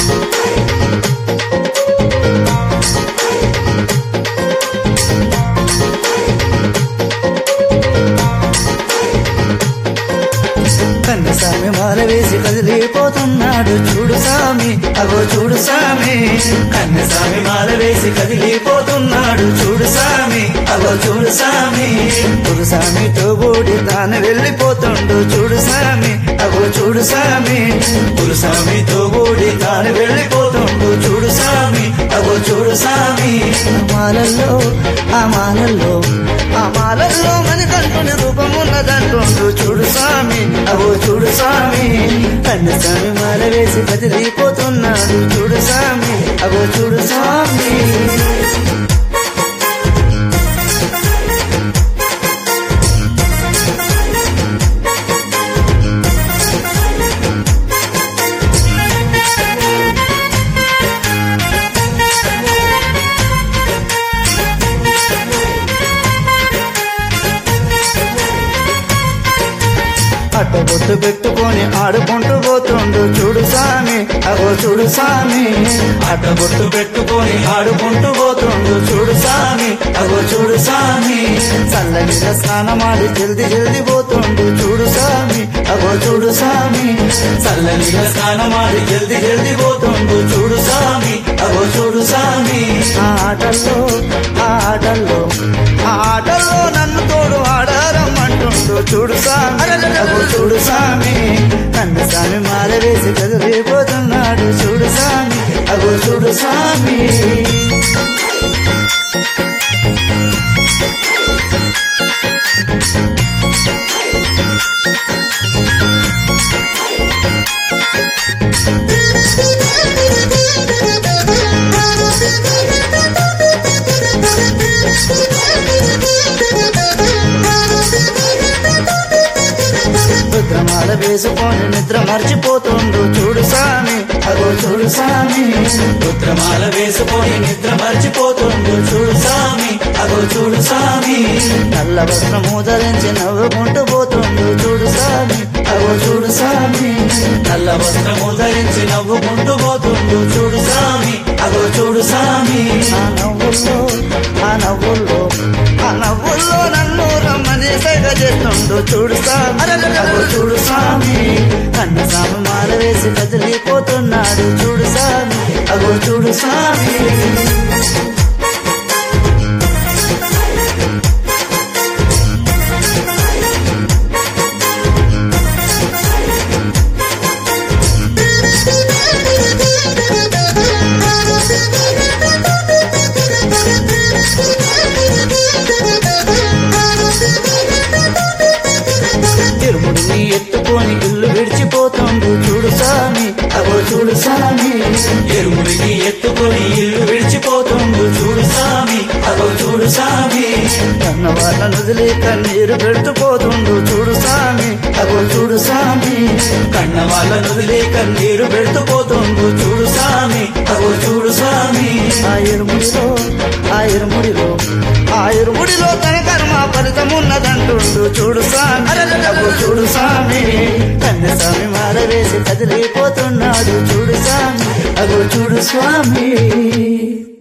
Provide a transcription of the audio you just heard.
కన్నసామి మాల వేసి కదిలిపోతున్నాడు చూడు సామి, అగో చూడు సామి. కన్నసామి మాల వేసి కదిలిపోతున్నాడు చూడు సామి, అగో చూడు సామి. గురుసామితో కూడి తాను వెళ్ళిపోతుండు చూడు సామి, అగో చూడు సామి. గురుసామితో కూడి తాను వెళ్ళిపోతుండు చూడు సామి, అగో చూడు సామి. ఆ మాలల్లో మణికంఠుని రూపమున్నదంటుండు చూడు సామి, అగో చూడు సామి. కన్నసామి మాల వేసి కదిలిపోతున్నాడు చూడు సామి, అగో చూడు సామి. అట్టబొట్టు పెట్టుకొని ఆడుకుంటూ పోతుండు చూడు సామి, అగో చూడు సామి. అట్టబొట్టు పెట్టుకొని ఆడుకుంటూ పోతుండు చూడు సామి, అగో చూడు సామి. చల్లనీళ్ళ స్నానమాడి జల్ది జల్ది పోతుండు చూడు సామి, అగో చూడు సామి. చల్లనీళ్ళ స్నానమాడి జల్ది జల్ది పోతుండు చూడు సామి, అగో చూడు సామి. ఆ ఆటల్లో నన్ను తోడు ఆడారమ్మంటుండు చూడు సామి, అగో చూడు సామి. కన్నసామి మాల వేసి కదిలిపోతున్నాడు చూడు సామి, అగో చూడు సామి. రుద్రమాల వేసుకొని నిద్ర మర్చిపోతుండు చూడు సామి, అగో చూడు సామి. రుద్రమాల వేసుకొని నిద్ర మర్చిపోతుండు చూడు సామి, అగో చూడు సామి. నల్ల వస్త్రము ధరించి నవ్వుకుంటూ పోతుండు చూడు సామి, అగో చూడు సామి. నల్ల వస్త్రము ధరించి నవ్వుకుంటూ పోతుండు చూడు సామి, అగో చూడు సామి. ఆ నవ్వుల్లో నన్ను రమ్మని సైగ చేస్తుండు చూడు సామి, అగో చూడు సామి. కన్నసామి మాల వేసి కదిలిపోతున్నాడు చూడు సామి, అగో చూడు సామి. ఇరుముడిని ఎత్తుకొని ఇల్లు విడిచిపోతుండు చూడు సామి, అగో చూడు సామి. ఇరుముడిని ఎత్తుకొని ఇల్లు విడిచిపోతుండు చూడు సామి, అగో చూడు సామి. కన్న వాళ్ళను వదిలి కన్నీరు పెడుతుపోతుండు చూడు సామి, అగో చూడు సామి. కన్న వాళ్ళను వదిలి కన్నీరు పెడుతుపోతుండు చూడు సామి, అగో చూడు సామి. ఆ ఇరుముడిలో తన కర్మ ఫలితమున్నదంటుండు చూడు సామి, అగో చూడు సామి. కన్నసామి మాల వేసి కదిలిపోతున్నాడు చూడు సామి, అగో చూడు స్వామి.